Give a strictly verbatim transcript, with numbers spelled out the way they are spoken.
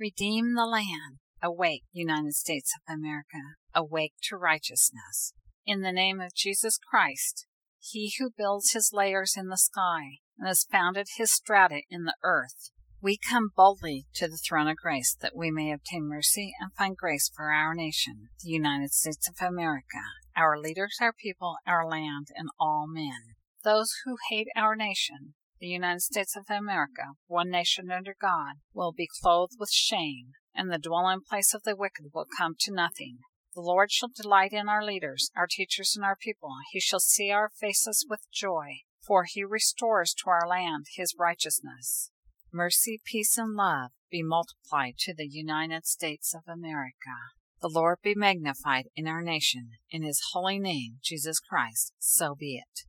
Redeem the land. Awake, United States of America. Awake to righteousness. In the name of Jesus Christ, He who builds His layers in the sky and has founded His strata in the earth, we come boldly to the throne of grace that we may obtain mercy and find grace for our nation, the United States of America, our leaders, our people, our land, and all men. Those who hate our nation, the United States of America, one nation under God, will be clothed with shame, and the dwelling place of the wicked will come to nothing. The Lord shall delight in our leaders, our teachers, and our people. He shall see our faces with joy, for He restores to our land His righteousness. Mercy, peace, and love be multiplied to the United States of America. The Lord be magnified in our nation. In His holy name, Jesus Christ, so be it.